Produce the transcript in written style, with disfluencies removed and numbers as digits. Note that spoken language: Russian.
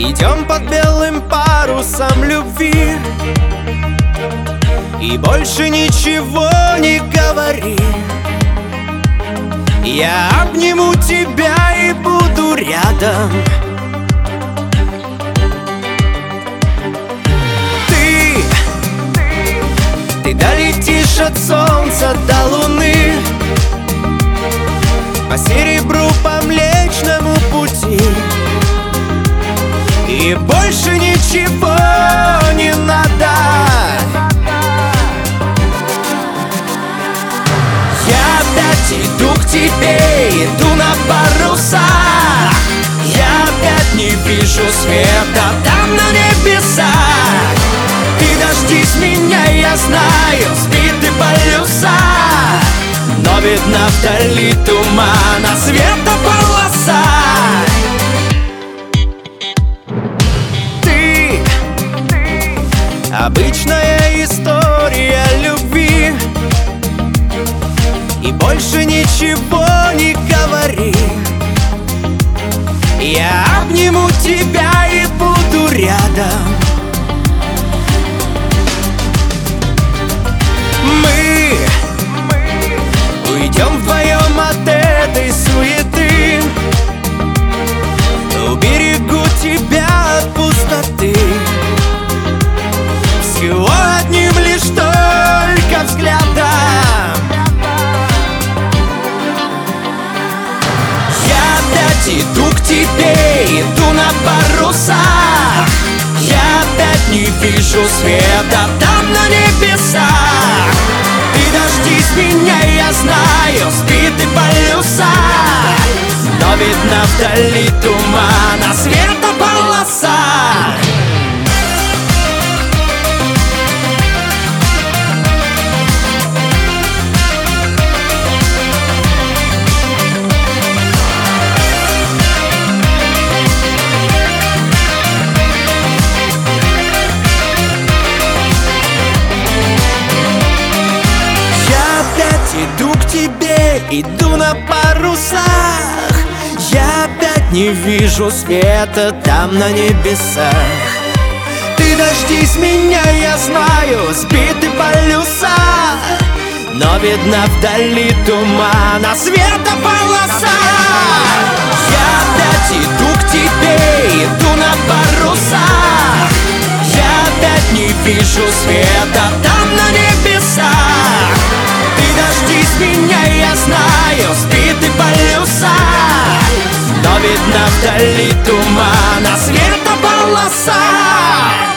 Идем под белым парусом любви, и больше ничего не говори. Я обниму тебя и буду рядом. Ты долетишь от солнца до луны, по серебру, по Млечному пути, и больше ничего не надо. Я опять иду к тебе, иду на парусах. Я опять не вижу света там на небесах. Ты дождись меня, я знаю, сбиты полюса, но видно вдали тумана, светополоса. Ты обычная история любви, и больше ничего не говори. Я обниму тебя и буду рядом. Мы уйдем вдвоем от этой суеты, уберегу тебя от пустоты. Всего одним лишь только взглядом. Я опять иду к тебе, иду на парусах. Я опять не вижу света там на небесах. Ты дождись меня, я знаю, сбиты полюса, но видно вдали тумана, светополоса. Иду к тебе, иду на парусах. Я опять не вижу света там на небесах. Ты дождись меня, я знаю, сбиты полюса, но видно вдали тумана, светополоса. Я опять иду к тебе, иду на парусах. Я опять не вижу света там на небесах. Дождись меня, я знаю, сбиты полюса, но видно вдали тумана, светополоса.